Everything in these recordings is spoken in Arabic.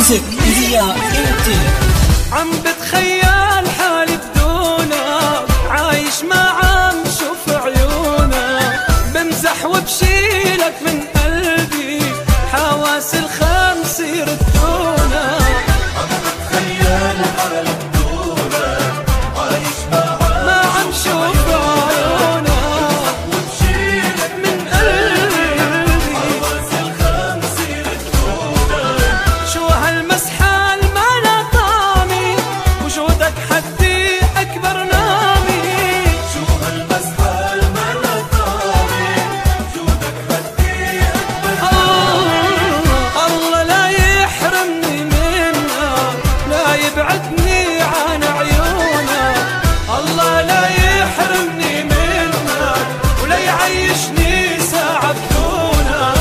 ميوزك هي انت. عم بتخيل حالي بدونك، عايش ما عم شوف عيونك، بمزح وبشيلك من قلبي، حواس الخمس يردونك. عم بتخيل حالي بدونك، عايش ما عم شوف عيونك، وبشيلك من قلبي، حواس الخمس يردونك. شو هالمسحة المعنى طعمي، وجودك حدي أكبر نامي. شو هالمسحة المعنى طعمي، وجودك حدي أكبر. الله لا يحرمني منك، لا يبعدني عن عيونك. الله لا يحرمني منك، ولا يعيشني ساعة بدونك.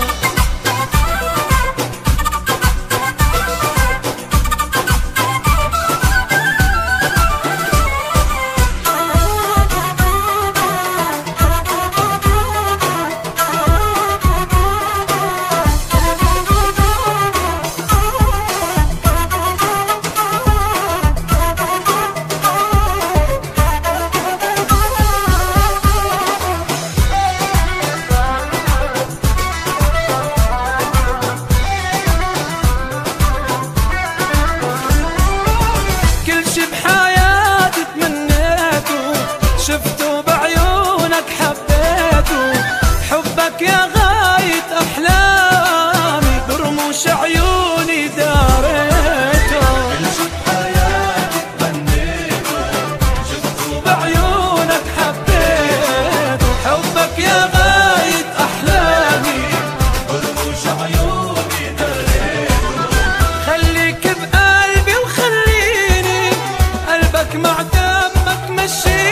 شفته بعيونك حبيته، حبك يا غاية أحلامي، برموش عيوني داريته. كل شي بحياتي تمنيته، شفته بعيونك حبيته، حبك يا غاية أحلامي، برموش عيوني داريته. خليك بقلبي وخليني قلبك مع دمك مشي.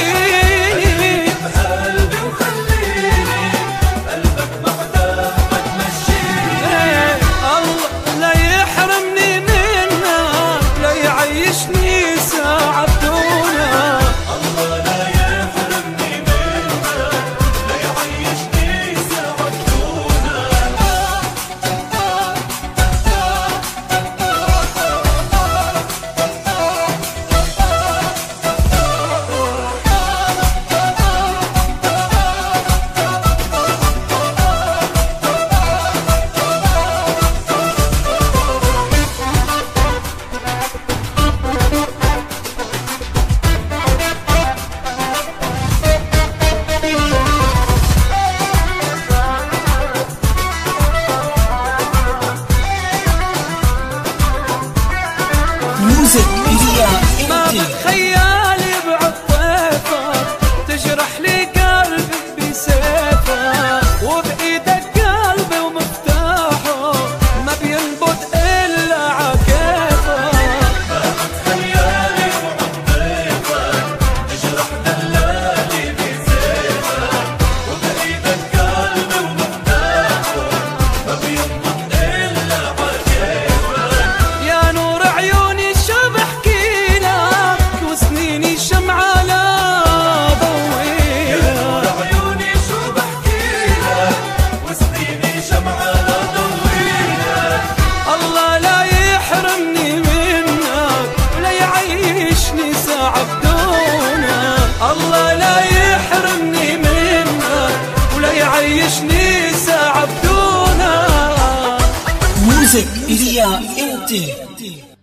ما بتخيل يبعد طيفك، تجرح لي قلبي بسيفك، وبإيدك قلبي ومفتاحه، ما بينبض إلا عكيفك. ما بتخيل يبعد طيفك، تجرح دلالي بسيفك، وبإيدك قلبي ومفتاحه، ما بينبض إلا عكيفك. يا نور عيوني شو بحكي لك، وسنيني شمعة لا ضويلك. يا نور عيوني شو بحكي لك، وسنيني شمعة لا ضويلك. الله لا يحرمني منك، ولا يعيشني ساعة بدونك. الله لا يحرمني منك، ولا يعيشني ساعة بدونك. ميوزك هي انت.